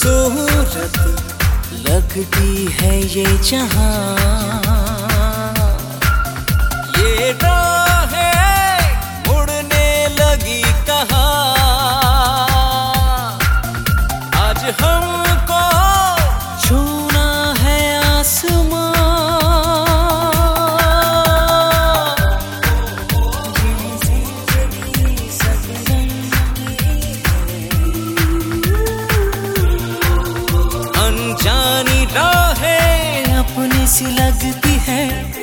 खूबसूरत लगती है ये जहां, ये राहें मुड़ने लगी कहाँ। आज हमको छूना है आसमां, अनजानी राहें अपने सी लगती है।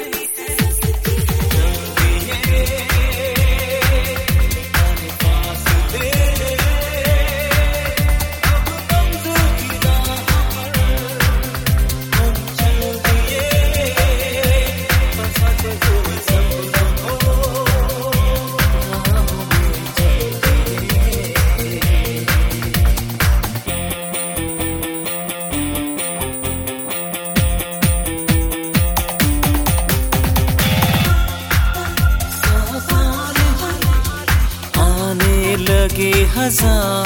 लगे हजार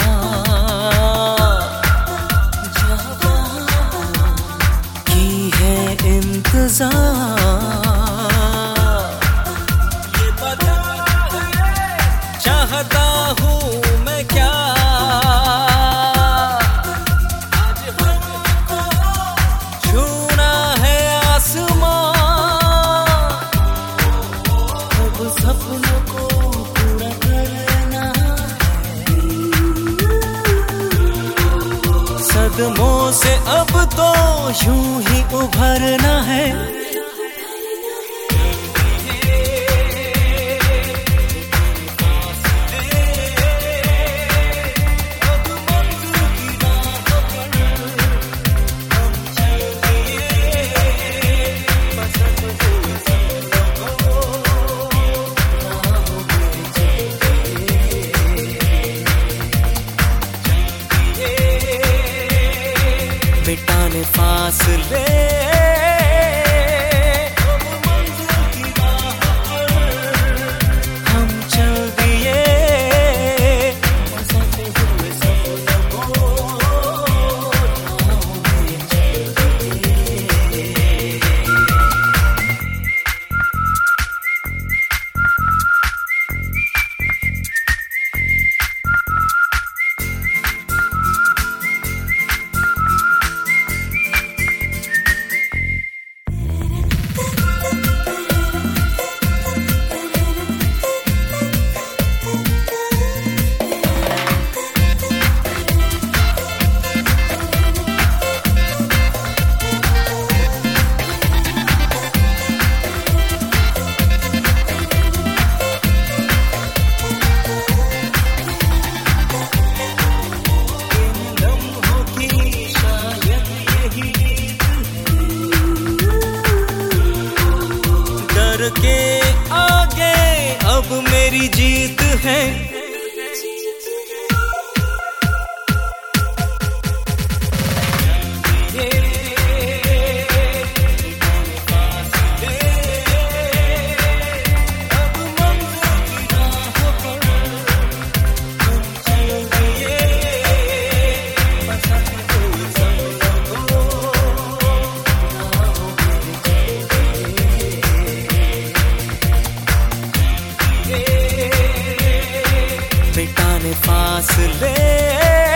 की है इंतजार, ये पता है चाहता हूँ मैं क्या। आज हमको छूना है आसमां, अब सपनों को पूरा करना, सदमों से अब तो यूं ही उभरना है। मिटाने फासले हम चल दिए, के आगे अब मेरी जीत है। मिटाने फासले